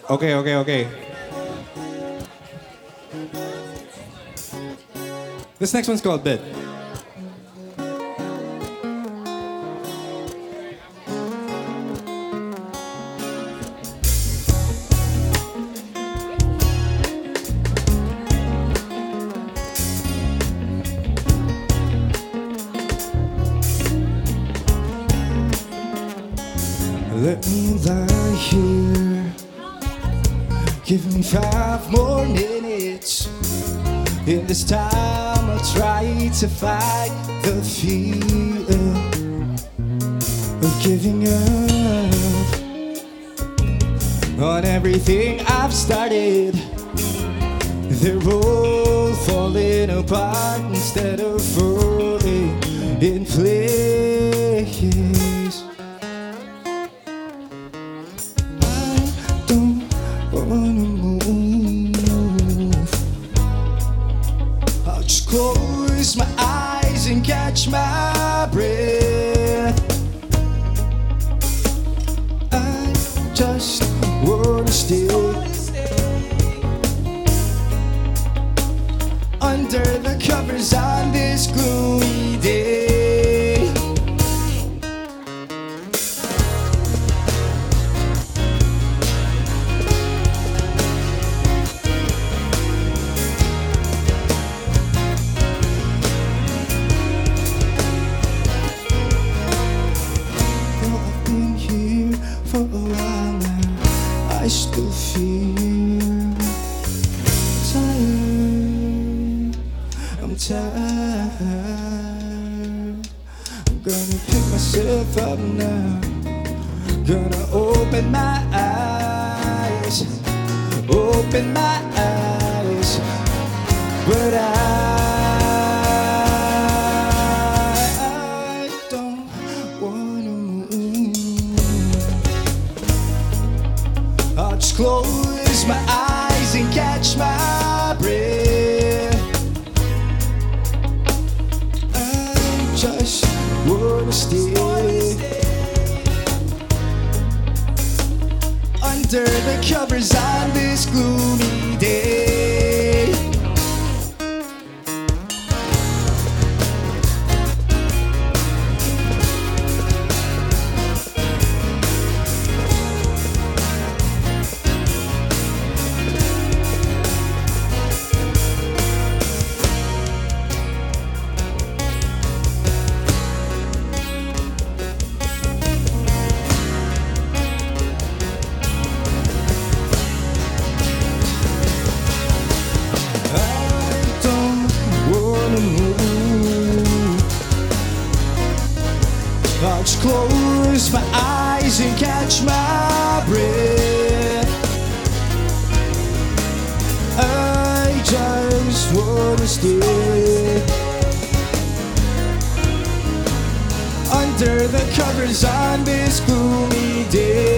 Okay, okay, okay. This next one's called Bit. Let me lie here. Give me 5 more minutes. In this time I'll try to fight the fear of giving up on everything I've started. They're all falling apart instead of falling in place. I don't wanna move. I'll just close my eyes and catch my breath. I just wanna stay under the covers on this gloomy day. Though I've been here for a while now, I still feel tired. I'm tired. I'm gonna pick myself up now. Gonna open my eyes, open my eyes. But I don't wanna move. I'll just close my eyes and catch my breath. I just wanna stay under the covers on this gloomy day. I'll just close my eyes and catch my breath. I just wanna stay under the covers on this gloomy day.